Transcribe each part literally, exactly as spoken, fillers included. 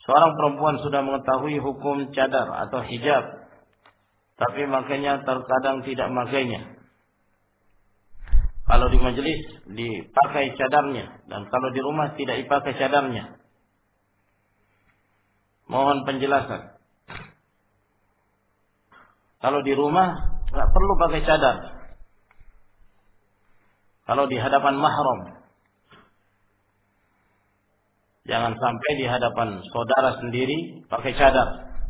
Seorang perempuan sudah mengetahui hukum cadar atau hijab, tapi makanya terkadang tidak makainya. Kalau di majelis dipakai cadarnya, dan kalau di rumah tidak dipakai cadarnya. Mohon penjelasan. Kalau di rumah nggak perlu pakai cadar. Kalau di hadapan mahram, jangan sampai di hadapan saudara sendiri pakai cadar.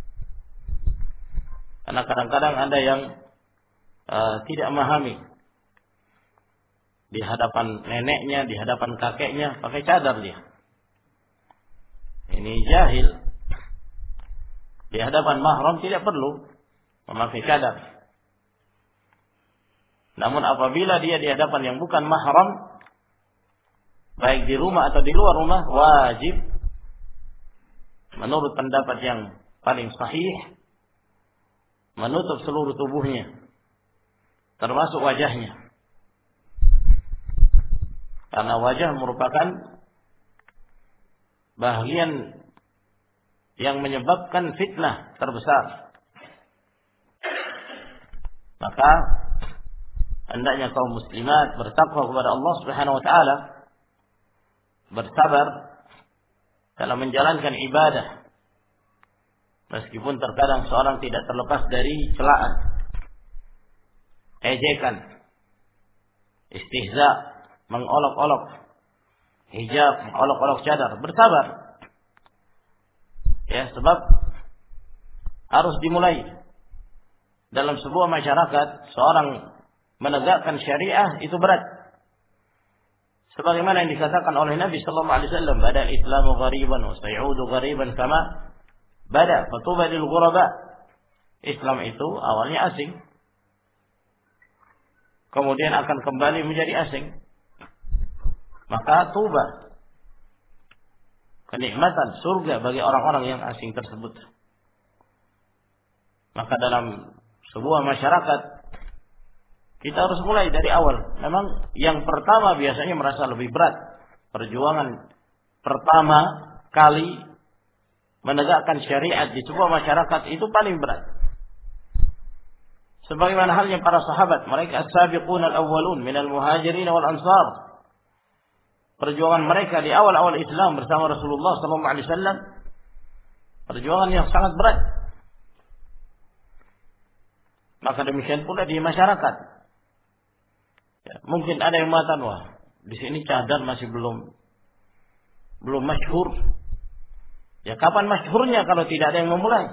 Karena kadang-kadang ada yang uh, tidak memahami. Di hadapan neneknya, di hadapan kakeknya pakai cadar dia. Ini jahil. Di hadapan mahram tidak perlu memakai cadar. Namun apabila dia di hadapan yang bukan mahram, baik di rumah atau di luar rumah, wajib menurut pendapat yang paling sahih menutup seluruh tubuhnya, termasuk wajahnya. Karena wajah merupakan bahagian yang menyebabkan fitnah terbesar. Maka hendaknya kaum muslimat bertakwa kepada Allah Subhanahu wa taala, bersabar dalam menjalankan ibadah. Meskipun terkadang seorang tidak terlepas dari celaan, ejekan, istihza, mengolok-olok hijab, mengolok-olok cadar, bersabar. Ya, sebab harus dimulai. Dalam sebuah masyarakat, seorang menegakkan syariah itu berat. Sebagaimana yang dikatakan oleh Nabi sallallahu alaihi wasallam, "Bada al-Islamu ghariban wa sayaudu ghariban kama bada, fatuba lil ghuraba." Islam itu awalnya asing, kemudian akan kembali menjadi asing. Maka tuba, kenikmatan surga bagi orang-orang yang asing tersebut. Maka dalam sebuah masyarakat kita harus mulai dari awal. Memang yang pertama biasanya merasa lebih berat. Perjuangan pertama kali menegakkan syariat di sebuah masyarakat itu paling berat. Sebagaimana halnya para sahabat, mereka as-sabiqun al-awwalun minal muhajirin wal ansar. Perjuangan mereka di awal-awal Islam bersama Rasulullah sallallahu alaihi wasallam, perjuangan yang sangat berat. Maka demikian pula di masyarakat. Ya, mungkin ada yang mengatakan, wah, di sini cadar masih belum belum masyhur. Ya, kapan masyhurnya kalau tidak ada yang memulai?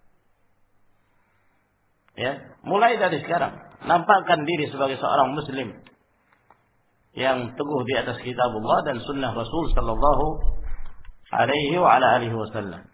Ya, mulai dari sekarang. Nampakkan diri sebagai seorang muslim yang teguh di atas kitabullah dan sunnah Rasul sallallahu alaihi wa ala alihi wasallam.